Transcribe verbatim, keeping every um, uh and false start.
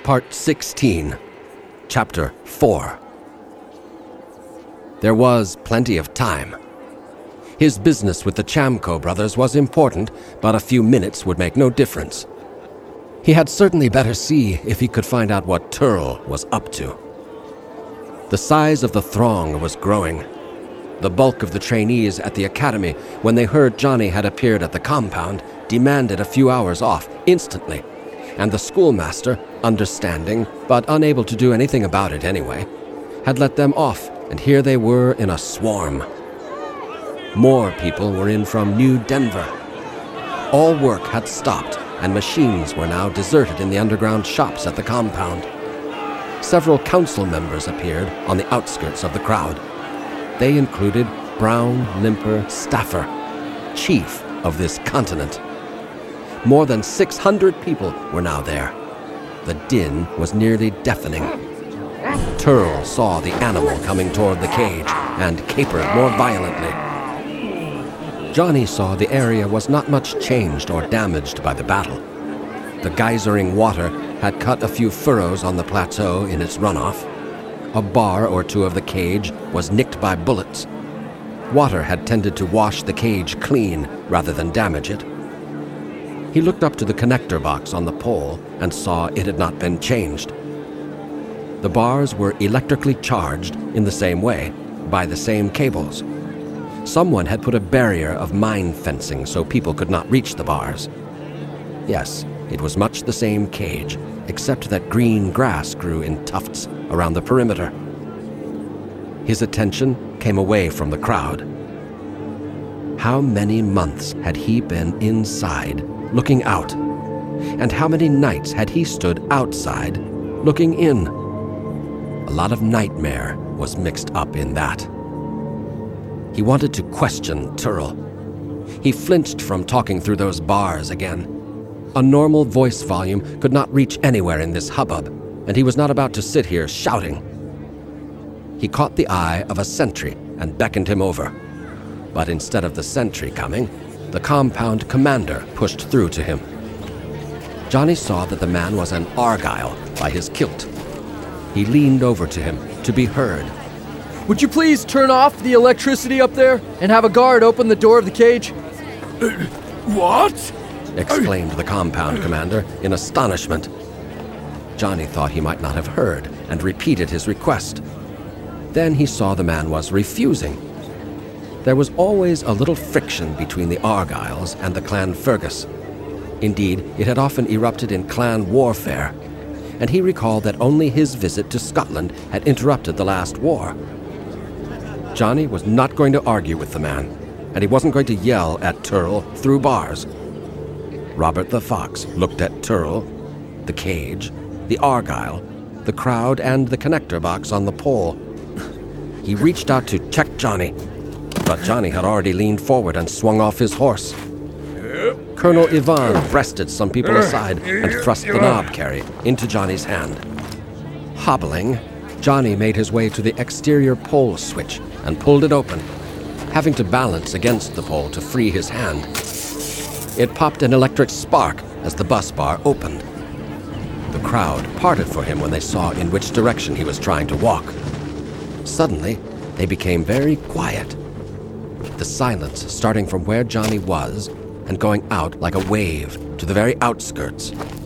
Part sixteen, Chapter four. There was plenty of time. His business with the Chamco brothers was important, but a few minutes would make no difference. He had certainly better see if he could find out what Turl was up to. The size of the throng was growing. The bulk of the trainees at the academy, when they heard Johnny had appeared at the compound, demanded a few hours off instantly, and the schoolmaster, understanding but unable to do anything about it anyway, had let them off, and here they were in a swarm. More people were in from New Denver. All work had stopped, and machines were now deserted in the underground shops at the compound. Several council members appeared on the outskirts of the crowd. They included Brown Limper Staffer, chief of this continent. More than six hundred people were now there. The din was nearly deafening. Turl saw the animal coming toward the cage and capered more violently. Johnny saw the area was not much changed or damaged by the battle. The geysering water had cut a few furrows on the plateau in its runoff. A bar or two of the cage was nicked by bullets. Water had tended to wash the cage clean rather than damage it. He looked up to the connector box on the pole and saw it had not been changed. The bars were electrically charged in the same way, by the same cables. Someone had put a barrier of mine fencing so people could not reach the bars. Yes, it was much the same cage, except that green grass grew in tufts around the perimeter. His attention came away from the crowd. How many months had he been inside, looking out? And how many nights had he stood outside, looking in? A lot of nightmare was mixed up in that. He wanted to question Turl. He flinched from talking through those bars again. A normal voice volume could not reach anywhere in this hubbub, and he was not about to sit here shouting. He caught the eye of a sentry and beckoned him over. But instead of the sentry coming, the compound commander pushed through to him. Johnny saw that the man was an Argyle by his kilt. He leaned over to him to be heard. Would you please turn off the electricity up there and have a guard open the door of the cage? Uh, what? Exclaimed the compound commander in astonishment. Johnny thought he might not have heard and repeated his request. Then he saw the man was refusing. There was always a little friction between the Argyles and the Clan Fergus. Indeed, it had often erupted in clan warfare, and he recalled that only his visit to Scotland had interrupted the last war. Johnny was not going to argue with the man, and he wasn't going to yell at Turl through bars. Robert the Fox looked at Turl, the cage, the Argyle, the crowd, and the connector box on the pole. He reached out to check Johnny, but Johnny had already leaned forward and swung off his horse. Colonel Ivan breasted some people aside and thrust the knob carry into Johnny's hand. Hobbling, Johnny made his way to the exterior pole switch and pulled it open, having to balance against the pole to free his hand. It popped an electric spark as the bus bar opened. The crowd parted for him when they saw in which direction he was trying to walk. Suddenly, they became very quiet. The silence starting from where Johnny was and going out like a wave to the very outskirts.